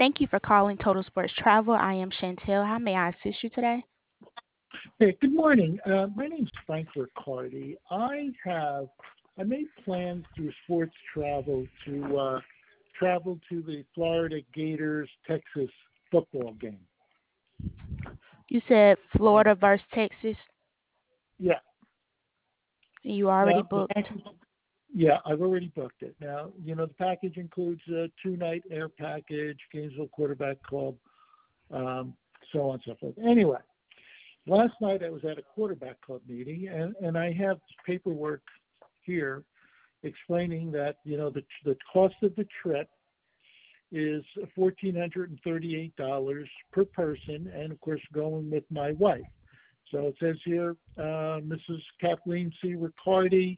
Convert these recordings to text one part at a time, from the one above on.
Thank you for calling Total Sports Travel. I am Chantel. How may I assist you today? Hey, good morning. My name's Frank Riccardi. I made plans through sports travel to travel to the Florida Gators Texas football game. You said Uh, Florida versus Texas. yeah. You already Now the booked. package. Yeah, I've already booked it. Now the package includes a two-night air package, Gainesville Quarterback Club, so on and so forth. Anyway, last night I was at a quarterback club meeting, and I have paperwork here explaining that the cost of the trip is $1,438 per person, and of course going with my wife. So it says here, Mrs. Kathleen C. Riccardi,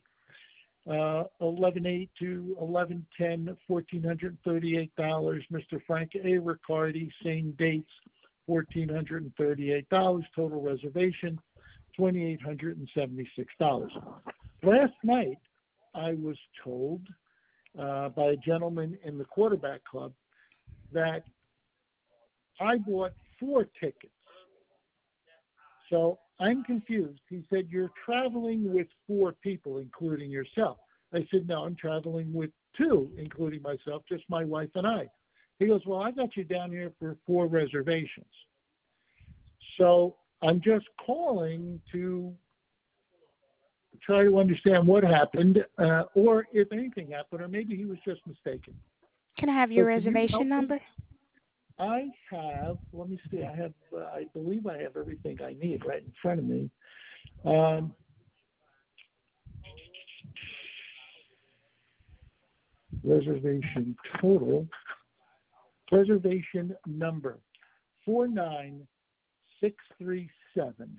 11/8 to 11/10, $1,438. Mr. Frank A. Riccardi, same dates, $1,438. Total reservation, $2,876. Last night, I was told by a gentleman in the quarterback club that I bought four tickets. So I'm confused. He said, "You're traveling with four people, including yourself." I said, "No, I'm traveling with two, including myself, just my wife and I." He goes, "Well, I got you down here for four reservations." So I'm just calling to try to understand what happened, or if anything happened, or maybe he was just mistaken. Can I have So your can you reservation help me? number? Let me see, I believe I have everything I need right in front of me. Um, reservation total, reservation number 49637.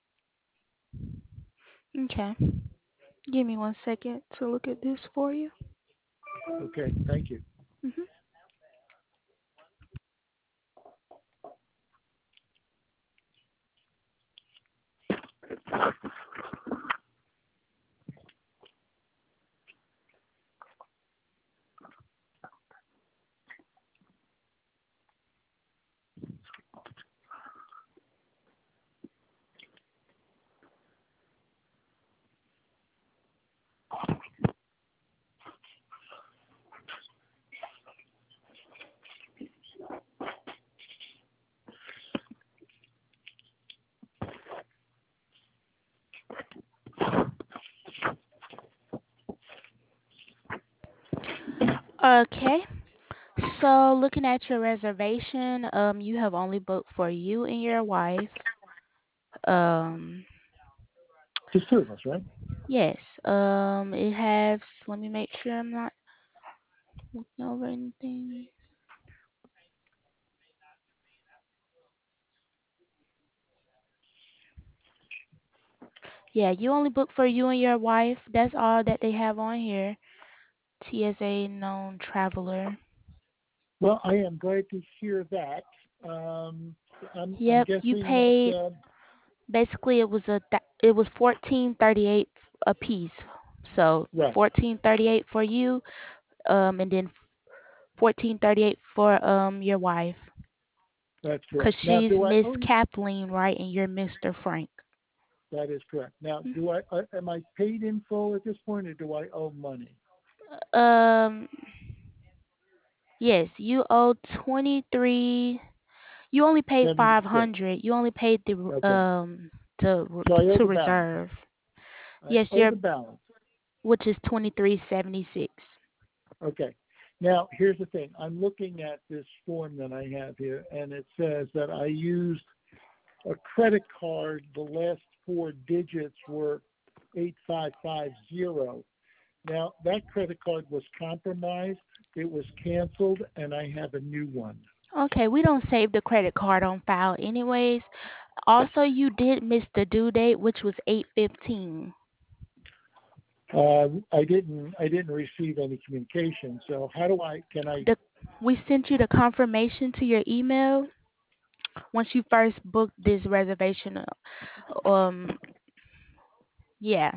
Okay. Give me 1 second to look at this for you. Okay, thank you. hmm Okay. So looking at your reservation, you have only booked for you and your wife. Um, Just two of us, right? yes. It has. Let me make sure I'm not looking over anything. Yeah, you only booked for you and your wife. That's all that they have on here. TSA known traveler. Well, I am glad to hear that. Um, I'm Yep, you guessing that paid. Basically, it was 1438 a piece. So right. 1438 for you, and then 1438 for your wife, That's cause correct. Now, she's do I Miss owe you? Kathleen, right, and you're Mr. Frank. That is correct. Now, do I am I paid in full at this point, or do I owe money? Um, yes, you owe 23. You only paid 76. 500. You only paid the Okay. to So I owe to the balance. reserve. I Yes, owe your the balance. which is 2376. Okay. Now, here's the thing. I'm looking at this form that I have here, and it says that I used a credit card. The last four digits were 8550. Now, that credit card was compromised. It was canceled, and I have a new one. Okay, we don't save the credit card on file anyways. Also, you did miss the due date, which was 8/15. I didn't receive any communication. So how do I? Can I? The We sent you the confirmation to your email once you first booked this reservation. Um, yeah.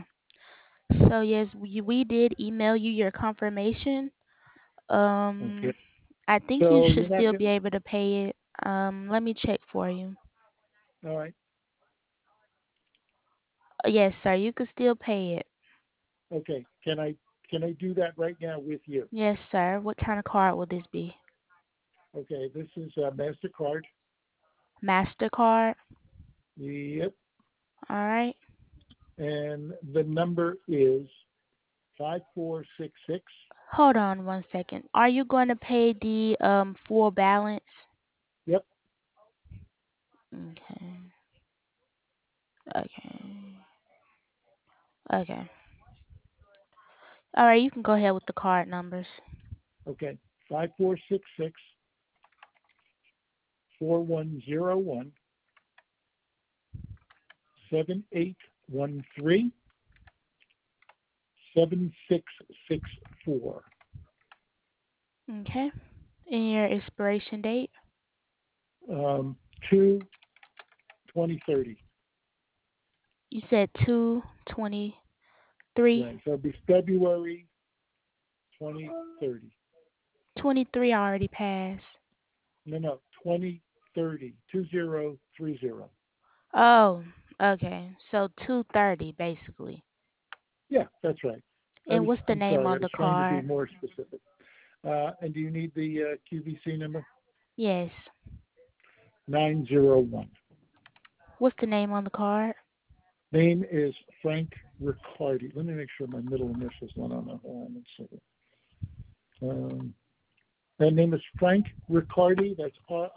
So yes, we did email you your confirmation. Okay. Um, I think you So should you're not still going. be able to pay it. Let me check for you. All right. Yes, sir. You could still pay it. Okay. Can I do that right now with you? Yes, sir. What kind of card will this be? Okay. This is Mastercard. Mastercard. Yep. All right. And the number is 5466. Hold on one second. Are you going to pay the full balance? Yep. Okay. Okay. Okay. All right. You can go ahead with the card numbers. Okay. 5466 4101 7813 7664. Okay. And your expiration date. Um, 2 2030. You said 2/23. Right. So it'll be February 2030. 23 already passed. No, 2030. 2030. Oh, okay. So 2:30 basically. Yeah, that's right. And what's the I'm name sorry. I on was the trying to be card? more specific. And do you need the QVC number? Yes. 901. What's the name on the card? Name is Frank Riccardi. Let me make sure my middle initial's not on the hold on one second. That name is Frank Riccardi. That's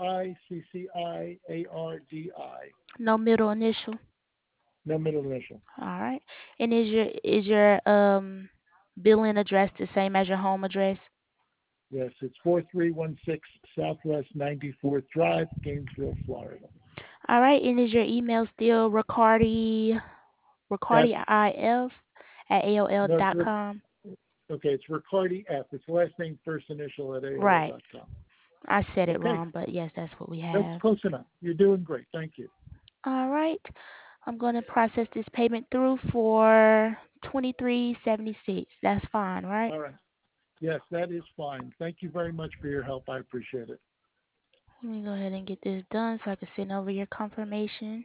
Ricciardi. No middle initial. No middle initial. All right. And is your billing address the same as your home address? Yes, it's 4316 Southwest 94th Drive, Gainesville, Florida. All right. And is your email still F. ricardiif at aol No, dot com? okay, it's Riccardi F. It's last name, first initial at Right. AOL.com. I said it Okay, wrong, but yes, that's what we that's have. close enough. You're doing great. Thank you. All right. I'm going to process this payment through for 23.76. That's fine, right? All right. Yes, that is fine. Thank you very much for your help. I appreciate it. Let me go ahead and get this done so I can send over your confirmation.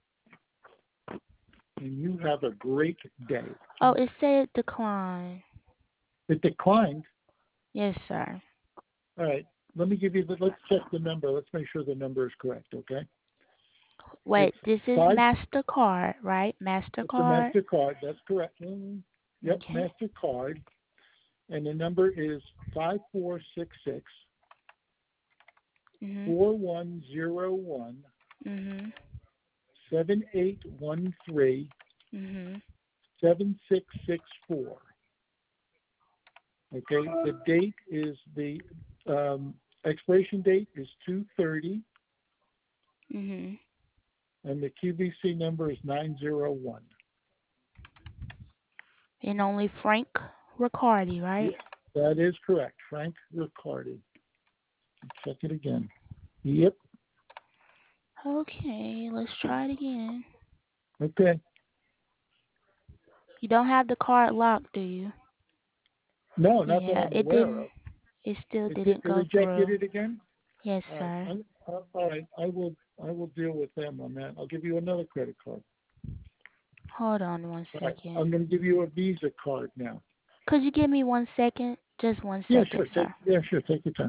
And you have a great day. Oh, it said decline. It declined. Yes, sir. All right. Let me give you the, let's check the number. Let's make sure the number is correct, okay? Wait, It's this is five, MasterCard, right? it's a MasterCard. MasterCard. That's correct. Yep, Okay. MasterCard. And the number is 5466 Mhm. 4101 Mhm. 7813 Mhm. 7664. Okay, the date is the expiration date is 2/30, Mhm. and the QVC number is 901. And only Frank Riccardi, Yeah, right? that is correct. Frank Riccardi. Check it again. Yep. Okay, let's try it again. Okay. You don't have the card locked, do you? No, not that Yeah, I'm it aware didn't. of. It still It didn't go rejected through. it again. Yes, All right. sir. All right. I will deal with them on that. I'll give you another credit card. Hold on one All right. second. I'm going to give you a Visa card now. Could you give me 1 second? Just one Yeah, second, sure. sir. Sure. Take your time.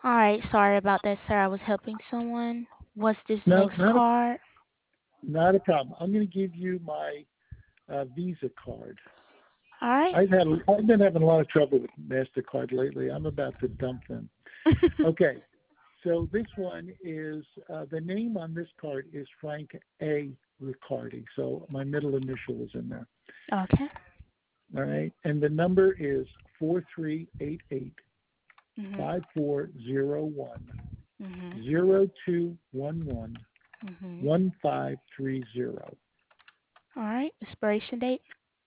All right, sorry about that, sir. I was helping someone. What's this No, next card? not a problem. I'm going to give you my Visa card. All right. I've been having a lot of trouble with Mastercard lately. I'm about to dump them. Okay, so this one is the name on this card is Frank A. Riccardi. So my middle initial is in there. Okay. All right, and the number is 4388 Mhm. 5401 Mhm. 0211 Mhm. 1530 All right. Expiration date.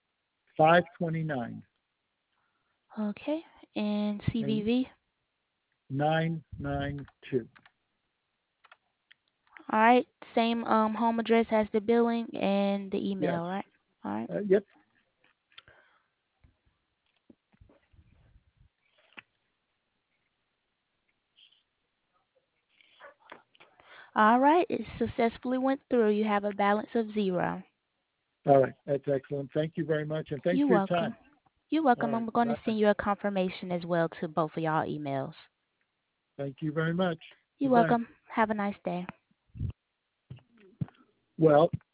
529 Okay. And and CVV. 992. All right. Same home address as the billing and the Yes. email, right? All right. Yep. All right. It successfully went through. You have a balance of 0. All right. That's excellent. Thank you very much, and thanks You're for your welcome. time. You're All welcome. right. I'm going to Bye. send you a confirmation as well to both of y'all emails. Thank you very much. You're Goodbye. welcome. Have a nice day. Well,